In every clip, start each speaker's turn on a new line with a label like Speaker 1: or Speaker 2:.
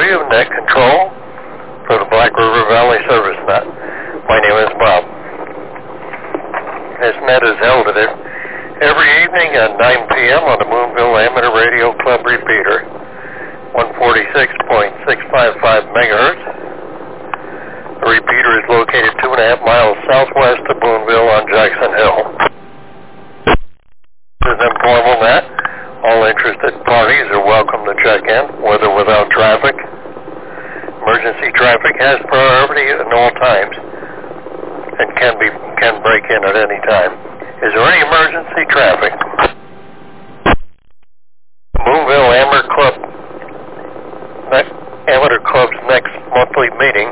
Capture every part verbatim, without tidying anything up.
Speaker 1: W, Net Control for the Black River Valley Service Net. My name is Bob. This net is held at every evening at nine p.m. on the Boonville Amateur Radio Club repeater, one forty-six point six five five megahertz. The repeater is located two and a half miles southwest of Boonville on Jackson Hill. This is informal net. All interested parties are welcome to check in, with or without traffic. Emergency traffic has priority at all times and can be can break in at any time. Is there any emergency traffic? Boonville Amateur Club next, Amateur Club's next monthly meeting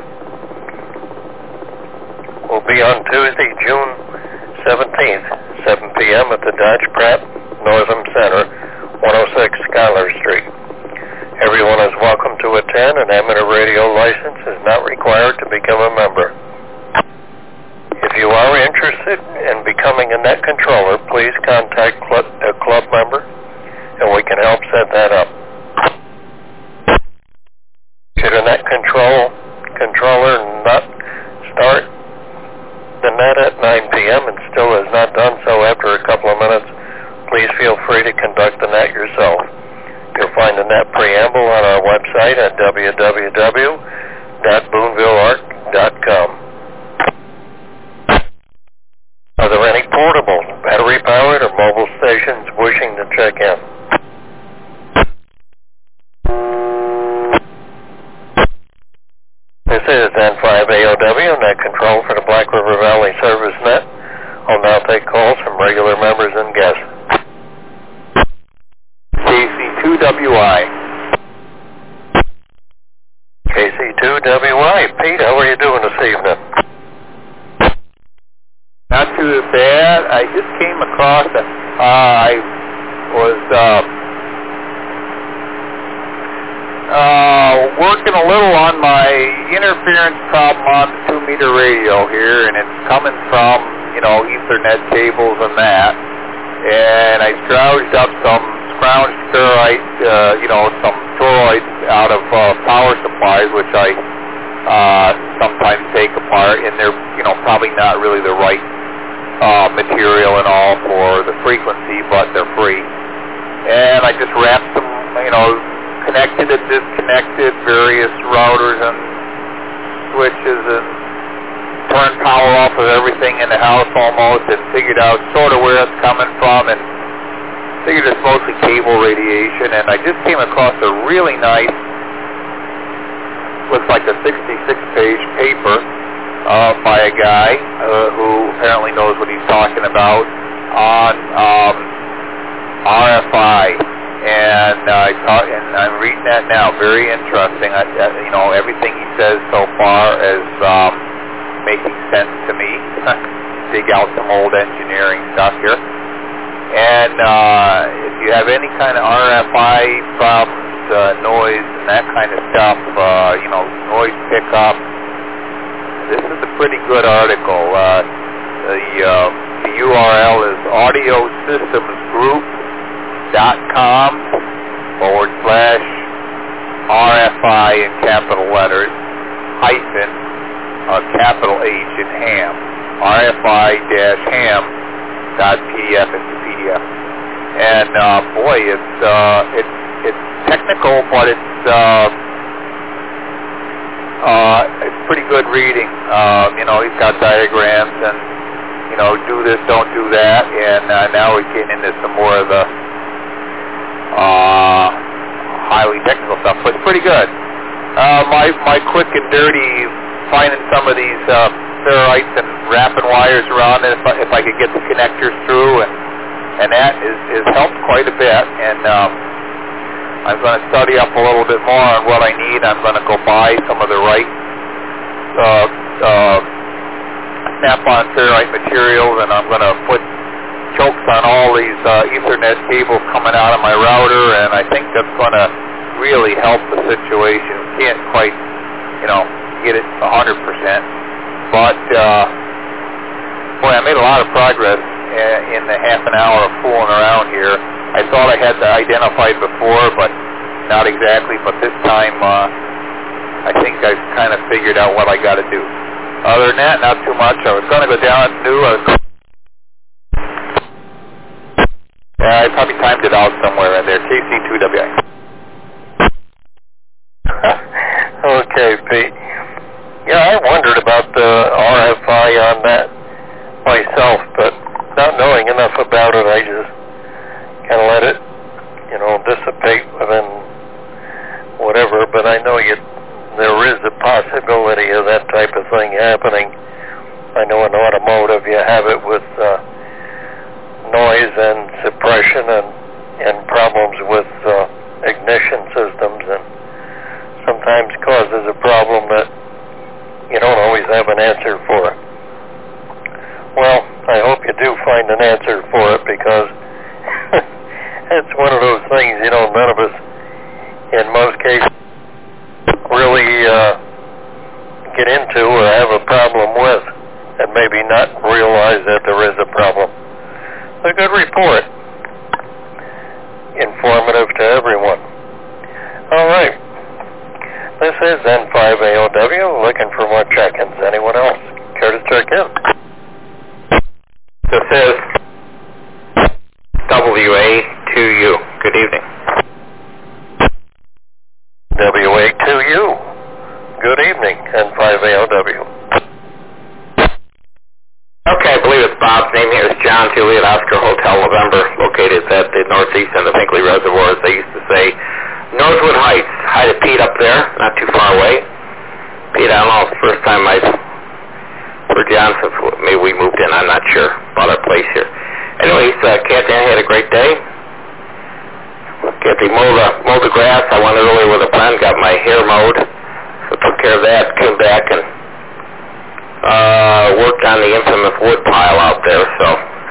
Speaker 1: will be on Tuesday, June seventeenth, seven p.m. at the Dodge Pratt Northam Center, one oh six Schuyler Street. Everyone is welcome to attend. An amateur radio license is not required to become a member. If you are interested in becoming a net controller, please contact club, a club member and we can help set that up. Should a net control controller not start the net at nine p.m. and still has not done so after a couple of minutes, please feel free to conduct the net yourself. You'll find the net preamble on our website at w w w dot boonville arc dot com. Are there any portable, battery-powered, or mobile stations wishing to check in? This is N five A O W, Net Control for the Black River Valley Service Net. I'll now take calls from regular members and guests. K C two W I. K C two W I. Pete, how are you doing this evening?
Speaker 2: Not too bad. I just came across a, uh, I was uh, uh, working a little on my interference problem on the two meter radio here, and it's coming from, you know, Ethernet cables and that. And I scrounged up some scrounged ferrite, uh, you know, some toroids out of uh, power supplies, which I uh, sometimes take apart, and they're, you know, probably not really the right uh, material and all for the frequency, but they're free. And I just wrapped them, you know, connected and disconnected various routers and switches and turned power off of everything in the house almost, and figured out sort of where it's coming from, and figured it's mostly cable radiation. And I just came across a really nice, looks like a sixty-six page paper uh, by a guy uh, who apparently knows what he's talking about on um, R F I. And, uh, I talk, and I'm reading that now. Very interesting. I, uh, you know, everything he says so far is um, making sense to me. Dig out some old engineering stuff here. And uh, if you have any kind of R F I problems, uh, noise and that kind of stuff, uh, you know, noise pickup, this is a pretty good article. Uh, the, uh, the U R L is audio systems group dot com forward slash R F I in capital letters hyphen uh, capital H in ham R F I dash ham dot P D F. It's a P D F, and uh, boy, it's uh, it's it's technical, but it's uh, uh, it's pretty good reading. Uh, you know, he's got diagrams and, you know, do this, don't do that, and uh, now we're getting into some more of the uh, highly technical stuff, but it's pretty good. Uh, my my quick and dirty finding some of these uh, ferrites and wrapping wires around it, if I, if I could get the connectors through, and and that is, is helped quite a bit. And um, I'm going to study up a little bit more on what I need. I'm going to go buy some of the right uh, uh, snap-on ferrite materials, and I'm going to put chokes on all these uh, Ethernet cables coming out of my router, and I think that's going to really help the situation. Can't quite, you know, get it one hundred percent, but uh, boy, I made a lot of progress in the half an hour of fooling around here. I thought I had that identified before, but not exactly. But this time, uh, I think I've kind of figured out what I got to do. Other than that, not too much. I was going to go down and do a... Yeah, I probably timed it out somewhere in there. K C two W I.
Speaker 1: Okay, Pete. Yeah, I wondered about the R F I on that myself, but not knowing enough about it, I just kind of let it, you know, dissipate within whatever. But I know you, there is a possibility of that type of thing happening. I know in automotive you have it with uh, noise and suppression and, and problems with uh, ignition systems, and sometimes causes a problem that you don't always have an answer for. Well, I hope you do find an answer for it, because it's one of those things, you know, none of us, in most cases, really uh, get into or have a problem with, and maybe not realize that there is a problem. A good report. Informative to everyone. All right. This is N five A O W, looking for more check-ins. Anyone else care to check in?
Speaker 3: This is W A two U. Good evening.
Speaker 1: W A two U. Good evening, N five A O W.
Speaker 3: Okay, I believe it's Bob's name here. It's John Juliet Oscar Hotel November, located at the northeast end of Hinkley Reservoir, as they used to say. Northwood Heights. Hi to Pete up there, not too far away. Pete, I don't know, it's the first time I've heard John since maybe we moved in. I'm not sure about our place here. Anyways, uh, Kathy, I had a great day. Kathy mowed the, mowed the grass. I went earlier with a friend, got my hair mowed, so took care of that, came back and uh, worked on the infamous wood pile out there, so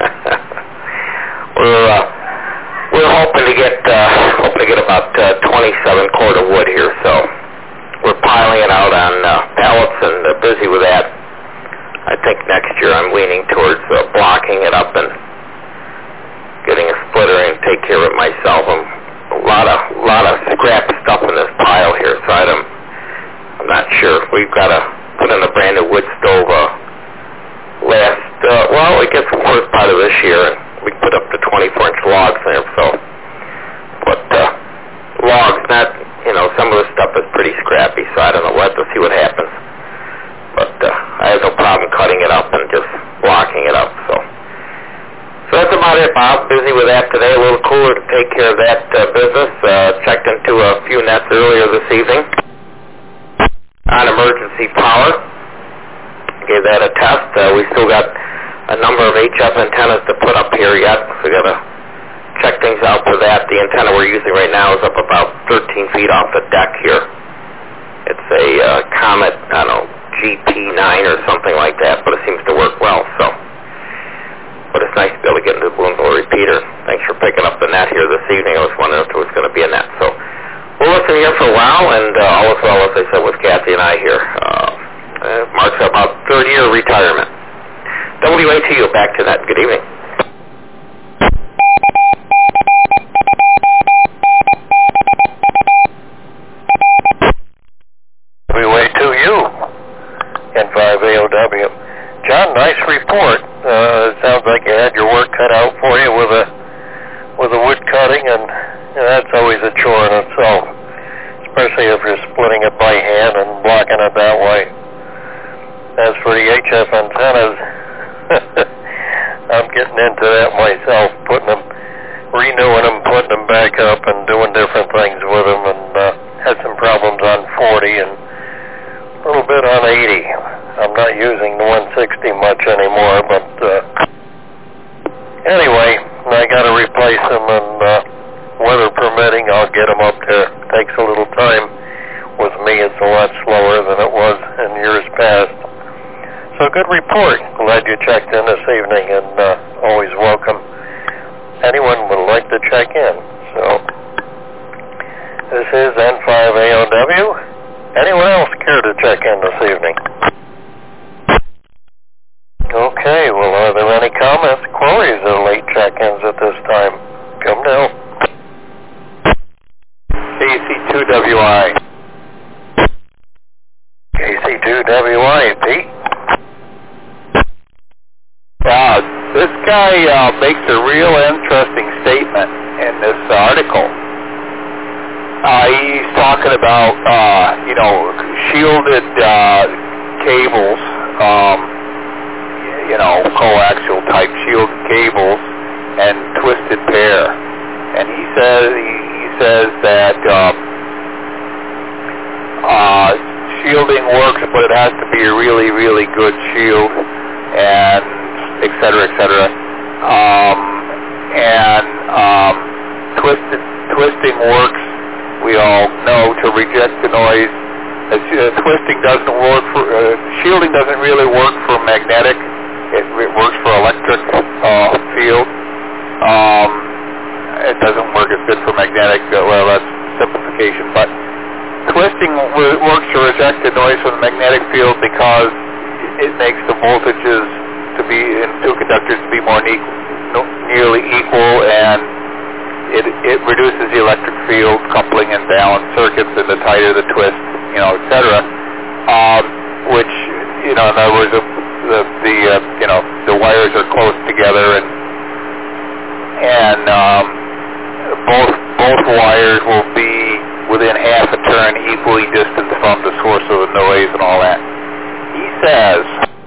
Speaker 3: we're uh, we're hoping to get uh, hoping to get about uh, twenty-seven cord of wood here, so we're piling it out on uh, pallets and uh, busy with that. I think next year I'm leaning towards uh, blocking it up and getting a splitter and take care of it myself. I'm a lot of lot of scrap stuff in this pile here, so I'm I'm not sure. We've got to put in a brand new wood stove uh, last, uh, well, it gets the first part of this year, and we put up to twenty-four inch logs there, so, but uh, logs, not, you know, some of the stuff is pretty scrappy, so I don't know, we'll have to see what happens. But uh, I have no problem cutting it up and just blocking it up, so. So that's about it, Bob. Busy with that today, a little cooler to take care of that uh, business. Uh, checked into a few nets earlier this evening on emergency power. Gave that a test. Uh, we still got a number of H F antennas to put up here yet, so we got to check things out for that. The antenna we're using right now is up about thirteen feet off the deck here. It's a uh, Comet, I don't know, G P nine or something like that, but it seems to work well, so. But it's nice to be able to get into the Boonville repeater. Thanks for picking up the net here this evening. I was wondering if there was going to be a net. So we'll listen here for a while, and uh, all is well, as I said, with Kathy and I here. Uh, uh, marks about third year retirement. W A T U, back to that. Good evening.
Speaker 1: W A two U, N five A O W. John, nice report. Uh, it sounds like you had your work cut out for you with a with a wood cutting, and you know, that's always a chore in itself, especially if you're splitting it by hand and blocking it that way. As for the H F antennas, I'm getting into that myself, putting them, renewing them, putting them back up, and doing different things with them, and uh, had some problems on forty and a little bit on eighty. I'm not using the one sixty much anymore, but uh, anyway, I got to replace them, and uh, weather permitting, I'll get them up there. It takes a little time. With me, it's a lot slower than it was in years past. So good report. Glad you checked in this evening, and uh, always welcome. Anyone would like to check in. So this is N five A O W. Anyone else care to check in this evening? Okay, well, are there any comments, queries, or late check-ins at this time? Come now.
Speaker 2: K C two W I.
Speaker 1: W I, Pete.
Speaker 2: Uh, this guy uh, makes a real interesting statement in this article. Uh, he's talking about, uh, you know, shielded uh, cables, um, you know, coaxial type shielded cables, and twisted pair. And he says he, he says that um, uh, shielding works, but it has to be a really, really good shield, and et cetera, et cetera. Um, and um, twisted twisting works. We all know to reject the noise. Uh, twisting doesn't work for, uh, shielding doesn't really work for magnetic. It, it works for electric uh, field. Um, it doesn't work as good for magnetic. Uh, well, that's simplification. But twisting w- works to reject the noise from the magnetic field because it makes the voltages to be in two conductors to be more ne- no, nearly equal, and It, it reduces the electric field, coupling and balance circuits, and the tighter the twist, you know, et cetera. Um, which, you know, in other words, the, the, the uh, you know, the wires are close together, and and um, both both wires will be within half a turn, equally distant from the source of the noise and all that. He says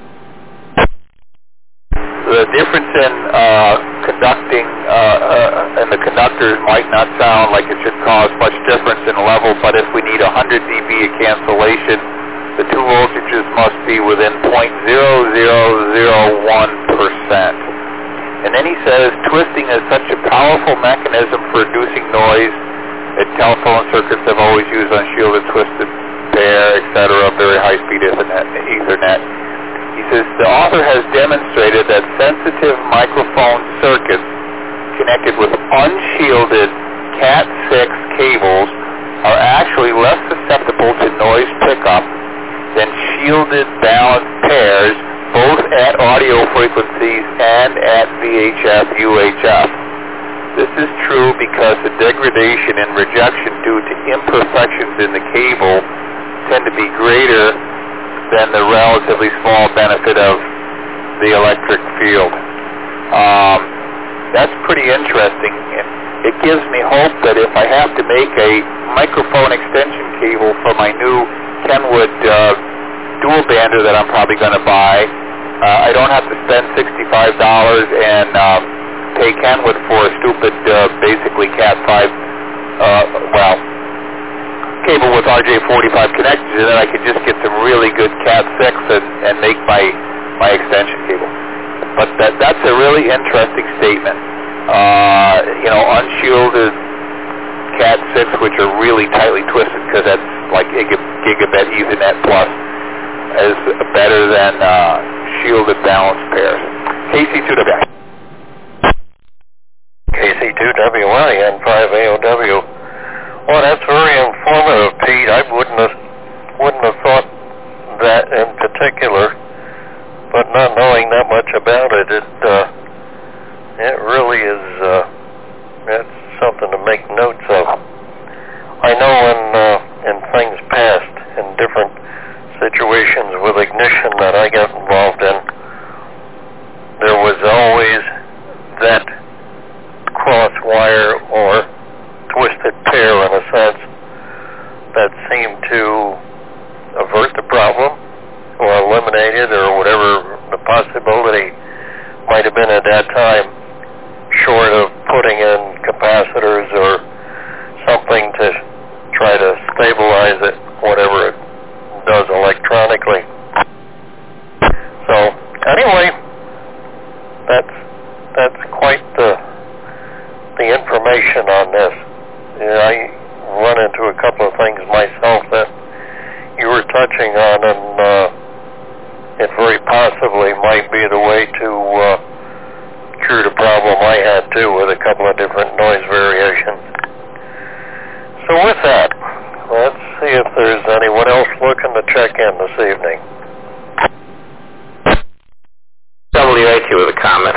Speaker 2: the difference in uh, conducting uh, uh, and the conductors might not sound like it should cause much difference in level, but if we need one hundred decibels of cancellation, the two voltages must be within zero point zero zero zero one percent. And then he says twisting is such a powerful mechanism for reducing noise that telephone circuits have always used unshielded twisted pair, et cetera, very high-speed Ethernet. Ethernet. He says the author has demonstrated that sensitive microphone circuits connected with unshielded cat six cables are actually less susceptible to noise pickup than shielded balanced pairs, both at audio frequencies and at V H F U H F. This is true because the degradation and rejection due to imperfections in the cable tend to be greater than the relatively small benefit of the electric field. Um, that's pretty interesting. It gives me hope that if I have to make a microphone extension cable for my new Kenwood uh, dual bander that I'm probably going to buy, uh, I don't have to spend sixty-five dollars and um, pay Kenwood for a stupid, uh, basically Cat five, uh, well, cable with R J forty-five connectors, and then I could just get some really good Cat six and, and make my, my extension cable. But that that's a really interesting statement. Uh, you know, unshielded Cat six, which are really tightly twisted because that's like gigabit Ethernet plus, is better than uh, shielded balanced pairs. K C two W I.
Speaker 1: K C two W I and five A O W. Well, that's very informative, Pete. I wouldn't have, wouldn't have thought that in particular, but not knowing that much about it, it, uh, it really is, uh, it's something to make notes of. I know in, uh, in things past, in different situations with ignition that I got involved in, there was always that cross wire or twisted pair, in a sense, that seemed to avert the problem or eliminate it or whatever the possibility might have been at that time, short of putting in capacitors or something to try to stabilize it, whatever it does electronically. So anyway, that's that's quite the the information on this. Yeah, I run into a couple of things myself that you were touching on, and uh, it very possibly might be the way to uh, cure the problem I had too with a couple of different noise variations. So with that, let's see if there's anyone else looking to check in this evening.
Speaker 3: W H with a comment.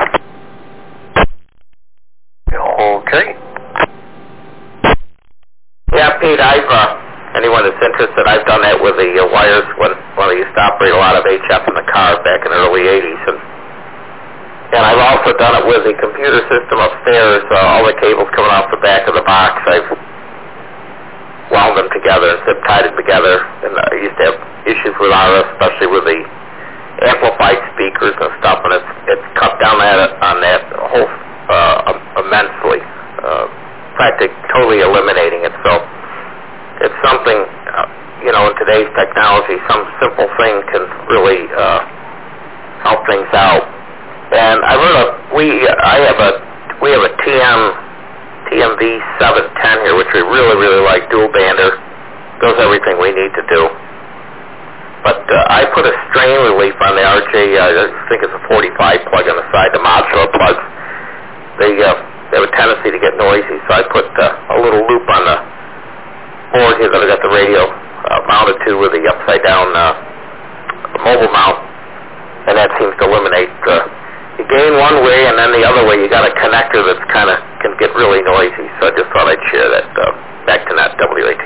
Speaker 1: Okay.
Speaker 3: Yeah, Pete, I've, uh, anyone that's interested, I've done that with the uh, wires when, when I used to operate a lot of H F in the car back in the early eighties. And, and I've also done it with the computer system upstairs, uh, all the cables coming off the back of the box. I've wound them together and zip tied it together. And I used to have issues with R F, especially with the amplified speakers and stuff, and it's, it's cut down that, on that whole uh, immensely, uh, practically totally eliminating it. So it's something, uh, you know, in today's technology, some simple thing can really uh, help things out. And I wrote a, we, I have a, we have a T M, T M V seven ten here, which we really, really like, dual bander, does everything we need to do. But uh, I put a strain relief on the R J, uh, I think it's a forty-five plug on the side, the modular plugs. They, uh, they have a tendency to get noisy, so I put uh, a little loop on the board here that I got the radio uh, mounted to with the upside-down uh, mobile mount, and that seems to eliminate, uh, you gain one way, and then the other way you got a connector that's kind of can get really noisy, so I just thought I'd share that uh, back to that W A T.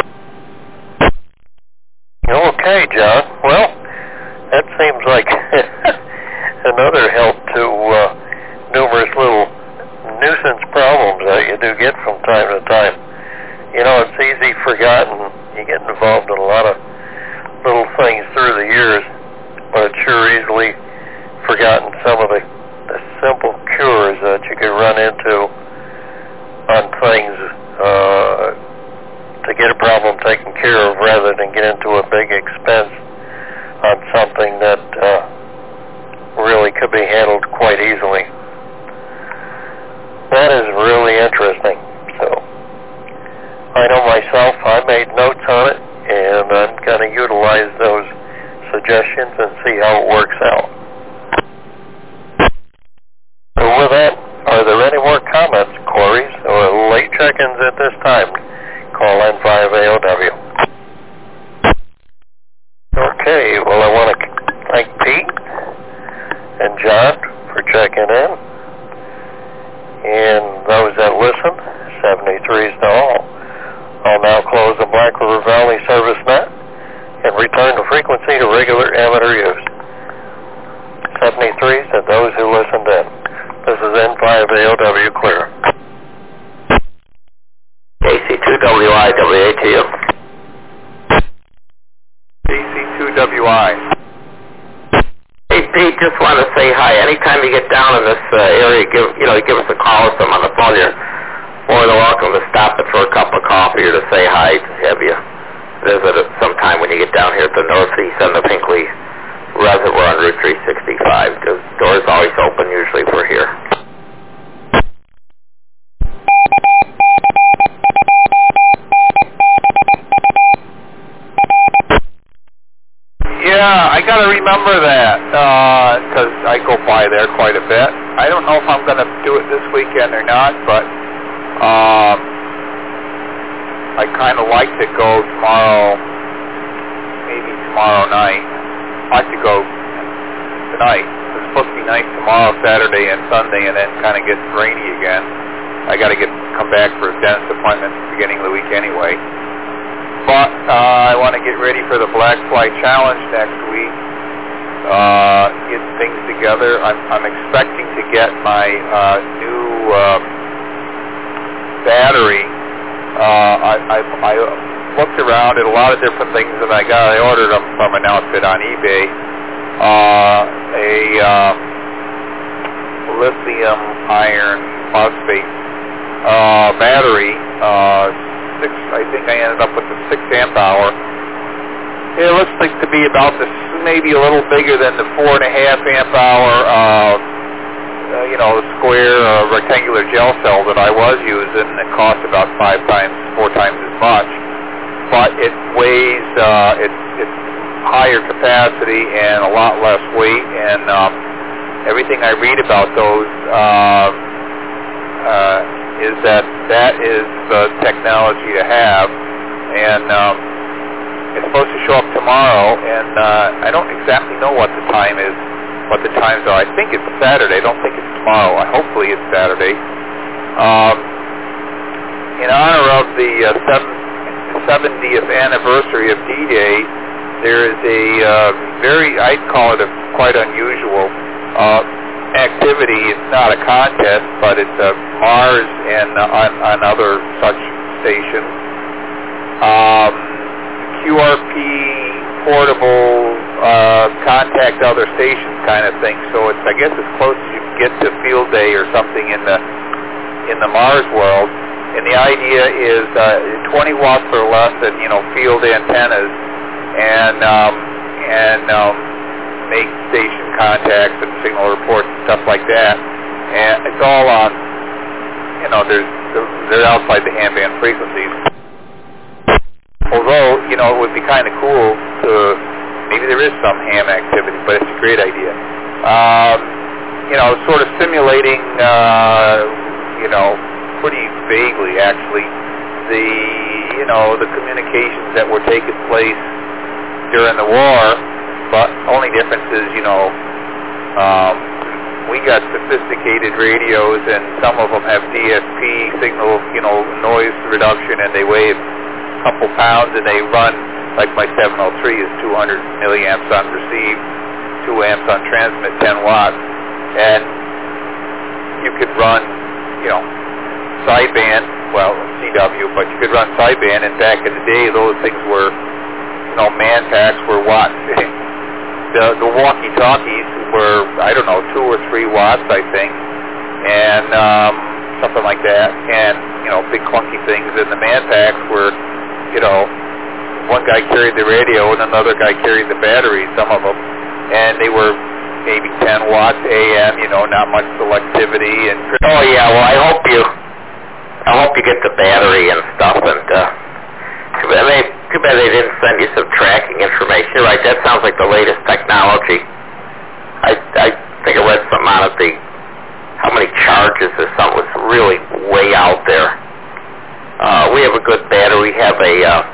Speaker 1: Okay, John. Well, that seems like another help to uh, numerous little nuisance problems that you do get from time to time. You know, it's easy forgotten. You get involved in a lot of little things through the years, but it's sure easily forgotten some of the, the simple cures that you could run into on things uh, to get a problem taken care of rather than get into a big expense on something that uh, really could be handled quite easily. That is really interesting. So I know myself, I made notes on it, and I'm going to utilize those suggestions and see how it works out. So with that, are there any more comments, queries, or late check-ins at this time? Call in five A O W. Okay, well, I want to thank Pete and John for checking in. And those that listen, seventy-threes to all. I'll now close the Black River Valley service net and return the frequency to regular amateur use. seventy-threes to those who listened in. This is N five A O W clear.
Speaker 3: A C two W I W A T U.
Speaker 2: A C two W I.
Speaker 3: Hey Pete, just want to say hi. Anytime you get down in this uh, area, give you know, give us a call or something on the phone. You're more than welcome to stop it for a cup of coffee or to say hi. Just have you visit it sometime when you get down here at the northeast on the Pinkley Reservoir on Route three sixty-five. The door's always open. Usually we're here.
Speaker 2: Yeah, I got to remember that because uh, I go by there quite a bit. I don't know if I'm going to do it this weekend or not, but um, I kind of like to go tomorrow, maybe tomorrow night. I like to go tonight. It's supposed to be nice tomorrow, Saturday and Sunday, and then kind of gets rainy again. I got to get come back for a dentist appointment at the beginning of the week anyway. But uh, I want to get ready for the Black Fly Challenge next week, uh, get things together. I'm, I'm expecting to get my uh, new uh, battery. Uh, I, I, I looked around at a lot of different things that I got. I ordered them from an outfit on eBay. Uh, a uh, lithium iron phosphate uh, battery. Uh, Six, I think I ended up with the six amp hour. It looks like to be about this, maybe a little bigger than the four and a half amp hour, uh, uh, you know, square uh, rectangular gel cell that I was using. It cost about five times, four times as much, but it weighs, uh, it's it's higher capacity and a lot less weight. And um, everything I read about those. Uh, uh, is that that is the technology to have, and um, it's supposed to show up tomorrow, and uh, I don't exactly know what the time is, what the times are. I think it's Saturday. I don't think it's tomorrow. I, hopefully it's Saturday. Um, in honor of the uh, seventieth anniversary of D-Day, there is a uh, very, I'd call it a quite unusual uh, activity. It's not a contest, but it's uh, Mars and uh, on, on other such stations. Um, Q R P portable uh, contact other stations kind of thing. So it's, I guess, as close as you can get to field day or something in the in the Mars world. And the idea is uh, twenty watts or less, and you know, field antennas, and um, and um, make station contacts and signal reports and stuff like that. And it's all on, you know, there's they're outside the ham band frequencies. Although, you know, it would be kind of cool to, maybe there is some ham activity, but it's a great idea. Um, you know, sort of simulating, uh, you know, pretty vaguely actually, the, you know, the communications that were taking place during the war, but only difference is, you know, um, we got sophisticated radios, and some of them have D S P signal, you know, noise reduction, and they weigh couple pounds, and they run, like my seven oh three is two hundred milliamps on receive, two amps on transmit, ten watts, and you could run, you know, sideband, well, C W, but you could run sideband, and back in the day, those things were, you know, Manpacs were watts. the, the walkie-talkies were, I don't know, two or three watts, I think, and um, something like that, and, you know, big clunky things, and the Manpacs were, you know, one guy carried the radio and another guy carried the battery, some of them, and they were maybe ten watts A M, you know, not much selectivity. And
Speaker 3: oh yeah, well I hope you, I hope you get the battery and stuff. And uh, too bad they, too bad they didn't send you some tracking information. You're right, that sounds like the latest technology. I I think I read something on it. The how many charges or something was really way out there. Uh, we have a good battery. We have a, uh,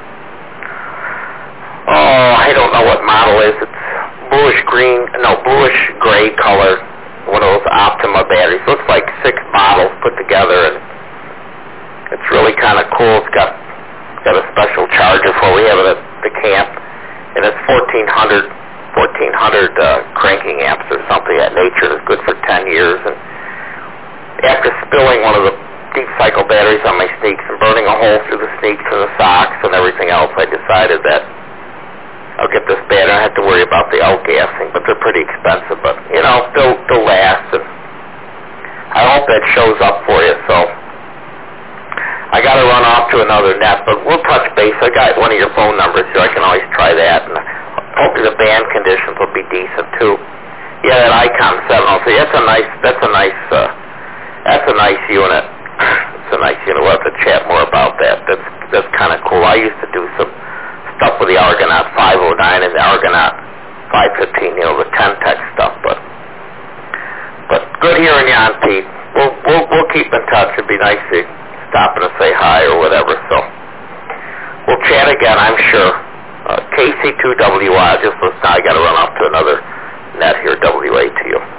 Speaker 3: oh, I don't know what model it is. It's bluish green, no, bluish gray color, one of those Optima batteries. Looks like six bottles put together, and it's really kind of cool. It's got got a special charger for it. We have it at the camp, and it's fourteen hundred, fourteen hundred uh, cranking amps or something. That nature is good for ten years. And after spilling one of the deep cycle batteries on my sneaks and burning a hole through the sneaks and the socks and everything else, I decided that I'll get this battery. I don't have to worry about the outgassing, but they're pretty expensive, but, you know, they'll, they'll last, and I hope that shows up for you. So I got to run off to another net, but we'll touch base. I got one of your phone numbers here. I can always try that, and hopefully the band conditions will be decent, too. Yeah, that Icon seven oh three, that's a nice, that's a nice, uh, that's a nice unit. It's a nice, you know, we'll have to chat more about that. That's that's kind of cool. I used to do some stuff with the Argonaut five oh nine and the Argonaut five fifteen, you know, the ten tech stuff. But but good hearing you on, Pete. We'll we'll we'll keep in touch. It'd be nice to stop in and say hi or whatever. So we'll chat again, I'm sure. Uh, K C two W I. Just listen. I got to run off to another net here. W A to you.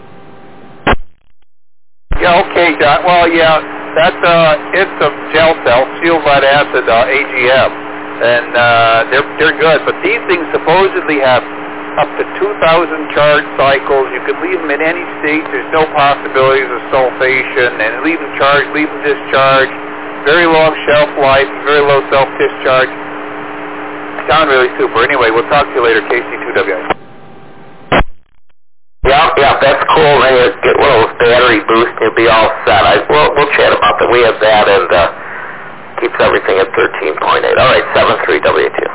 Speaker 2: Yeah, okay, John. Well, yeah, that's uh, it's a gel cell, sealed lead acid, uh, A G M, and uh, they're they're good. But these things supposedly have up to two thousand charge cycles. You can leave them in any state. There's no possibilities of sulfation, and leave them charged, leave them discharged. Very long shelf life, very low self-discharge. Sound really super. Anyway, we'll talk to you later, K C two W I.
Speaker 3: Yeah, yeah, that's cool. Then you get one of those battery boosts and you'll be all set. I, we'll, we'll chat about that. We have that, and uh, keeps everything at thirteen point eight. All right, seven three W two.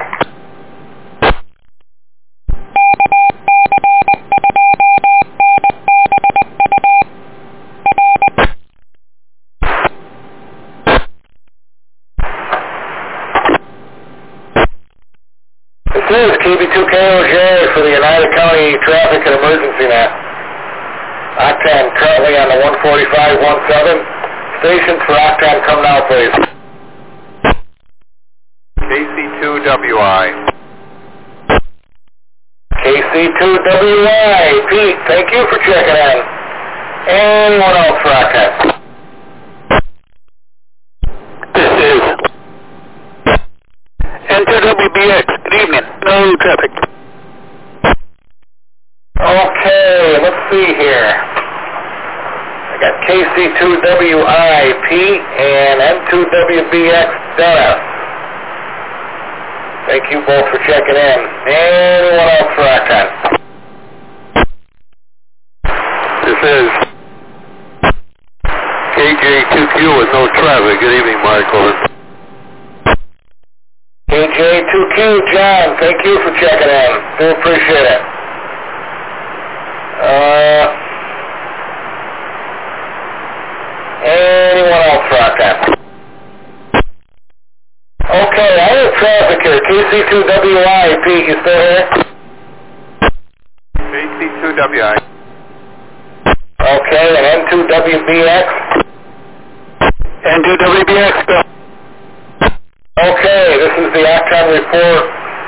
Speaker 4: This is K B two K O J for the United County Traffic and Emergency Net. Octan currently on the one forty-five one seven. Stations for Octan, come now, please.
Speaker 2: K C two W I.
Speaker 4: K C two W I. Pete, thank you for checking in. Anyone else for Octan?
Speaker 3: This is
Speaker 1: traffic.
Speaker 4: Okay, let's see here. I got K C two W I P and M two W B X Dennis. Thank you both for checking in. Anyone else for Octane?
Speaker 1: This is K J two Q with no traffic. Good evening, Mark. Over.
Speaker 4: K J two Q, John, thank you for checking in. Do appreciate it. Uh, anyone else for Octane? Okay, I have traffic here. K C two W I, Pete, you still here?
Speaker 2: K C two W I.
Speaker 4: Okay, and M two W B X?
Speaker 1: M two W B X, go.
Speaker 4: Okay, this is the Octane report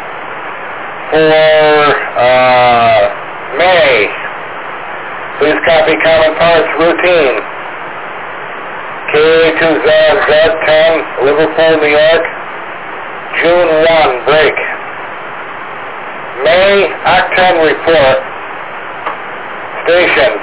Speaker 4: for uh, May. Please copy common parts routine. K A two Z Z ten, Liverpool, New York. June first, break. May Octane report. Stations.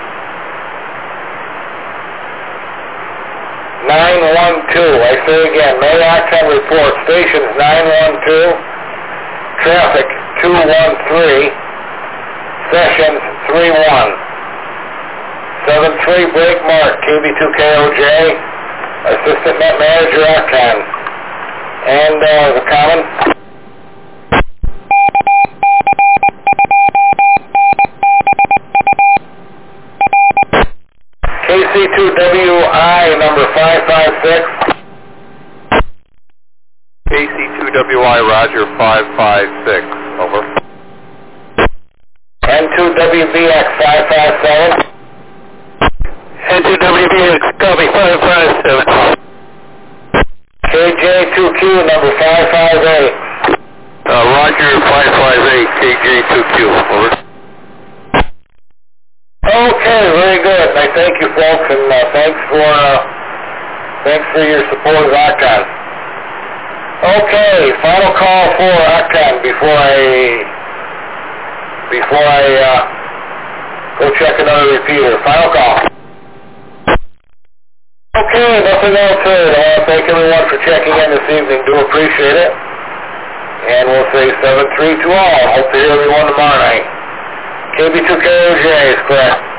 Speaker 4: nine one two. I say again, May Octane report. Stations nine one two. Traffic two one three. Sessions three one. seven three break mark. K B two K O J. Assistant Net Manager Octane. And uh, the common. K C two W I number five five six.
Speaker 2: K C two W I, Roger, five five six. Over.
Speaker 4: M two W B X five five seven.
Speaker 1: M two W B X, copy five five seven.
Speaker 4: K J two Q number five five eight.
Speaker 1: Uh, Roger, five five eight, K J two Q, over.
Speaker 4: Okay, very good. I thank you folks, and uh, thanks for uh, thanks for your support of Octane. Okay, final call for Octane before I before I uh, go check another repeater. Final call. Okay, nothing else heard. I want to thank everyone for checking in this evening. Do appreciate it. And we'll say seven three to all. Hope to hear everyone tomorrow night. K B two K O J is correct.